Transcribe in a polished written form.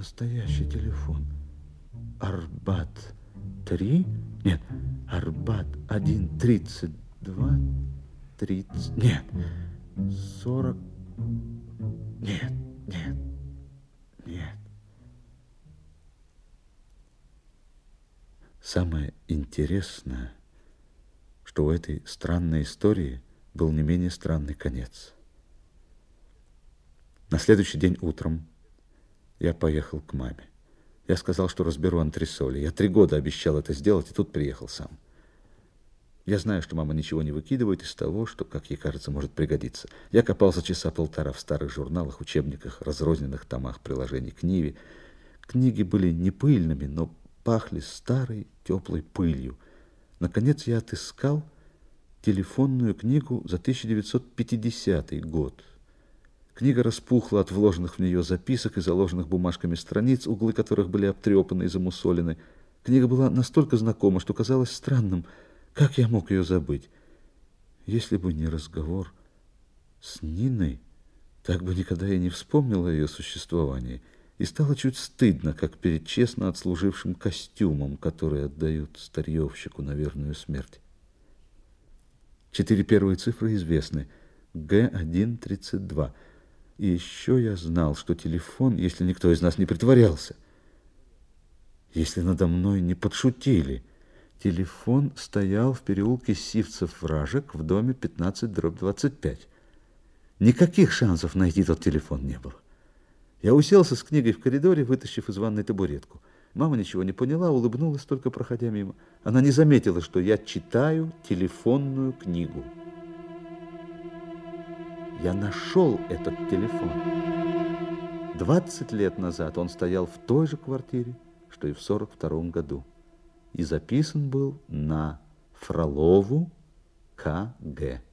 Настоящий телефон. Арбат-3? Нет, Арбат-1, 32, 30... Нет, 40... Нет, нет, нет. Самое интересное, что у этой странной истории был не менее странный конец. На следующий день утром я поехал к маме. Я сказал, что разберу антресоли. Я 3 года обещал это сделать, и тут приехал сам. Я знаю, что мама ничего не выкидывает из того, что, как ей кажется, может пригодиться. Я копался часа полтора в старых журналах, учебниках, разрозненных томах приложений к Ниве. Книги были не пыльными, но пахли старой теплой пылью. Наконец я отыскал телефонную книгу за 1950 год. Книга распухла от вложенных в нее записок и заложенных бумажками страниц, углы которых были обтрепаны и замусолены. Книга была настолько знакома, что казалось странным, как я мог ее забыть. Если бы не разговор с Ниной, так бы никогда и не вспомнил о ее существовании. И стало чуть стыдно, как перед честно отслужившим костюмом, который отдают старьевщику на верную смерть. 4 первые цифры известны. Г132. И еще я знал, что телефон, если никто из нас не притворялся, если надо мной не подшутили, телефон стоял в переулке Сивцев-Вражек в доме 15/25. Никаких шансов найти тот телефон не было. Я уселся с книгой в коридоре, вытащив из ванной табуретку. Мама ничего не поняла, улыбнулась, только проходя мимо. Она не заметила, что я читаю телефонную книгу. Я нашел этот телефон. 20 лет назад он стоял в той же квартире, что и в 42 году. И записан был на Фролову К.Г.